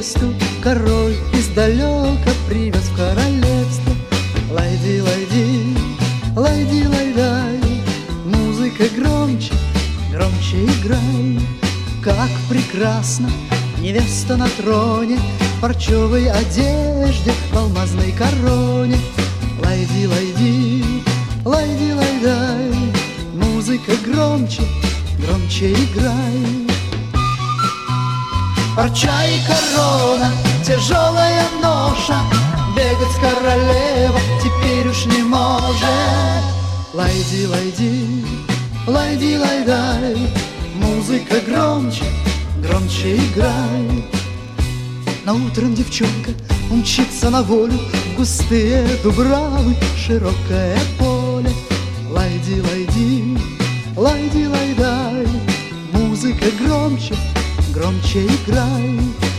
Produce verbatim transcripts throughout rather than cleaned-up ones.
невесту король издалека привез в королевство. Лайди, лайди, лайди, лайдай, музыка громче, громче играй. Как прекрасно невеста на троне, в парчевой одежде, в алмазной короне. Лайди, лайди, лайди, лайдай, музыка громче, громче играй. Парча и корона, тяжелая ноша, бегать королева теперь уж не может. Лайди, лайди, лайди, лайдай, музыка громче, громче играй. На утром девчонка умчится на волю в густые дубравы, широкое поле. Лайди, лайди, лайди, лайдай, музыка громче, громче играй.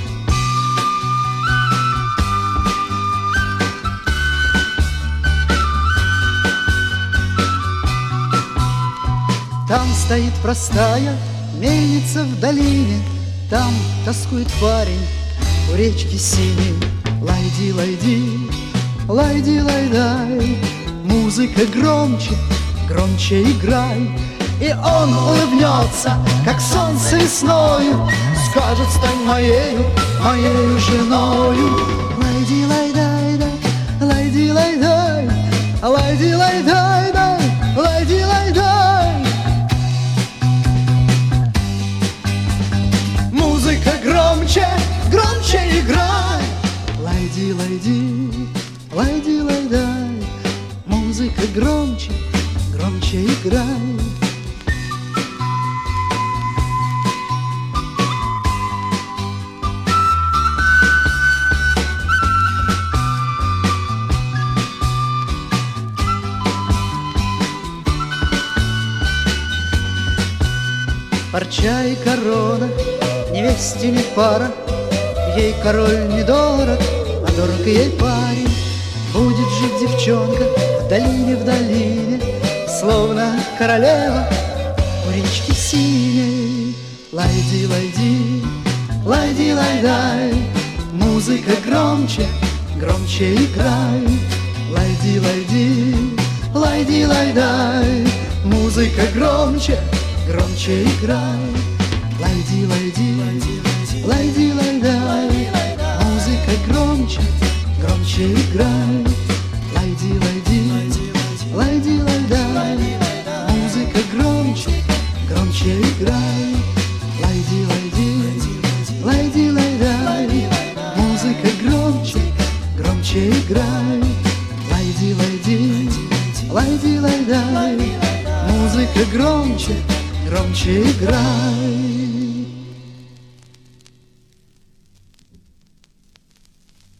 Там стоит простая мельница в долине, там тоскует парень у речки синей. Лайди, лайди, лайди, лайдай, музыка громче, громче играй. И он улыбнется, как солнце весною, скажет: стань моею, моею женою. Лайди, лайдай, да, лайди, лайдай, лайди, лайдай, да, лайди, лайдай. Музыка громче, громче играй. Лайди, лайди, лайди, лайдай, музыка громче, громче играй. Парча и корона, невесте не пара, ей король недорог, а дорог ей парень. Будет жить девчонка в долине, в долине, словно королева у речки синей. Лайди, лайди, лайди, лайдай, музыка громче, громче играй. Лайди, лайди, лайди, лайдай, музыка громче, громче играй. Лайди, лайди, лайди, лайдай, музыка громче, громче играй. Лайди, лайди, лайди, лайдай, музыка громче, громче играй. Лайди, лайди, лайди, лайдай, музыка громче, громче играй. Лайди, лайди, лайди, лайдай, музыка громче, громче играй.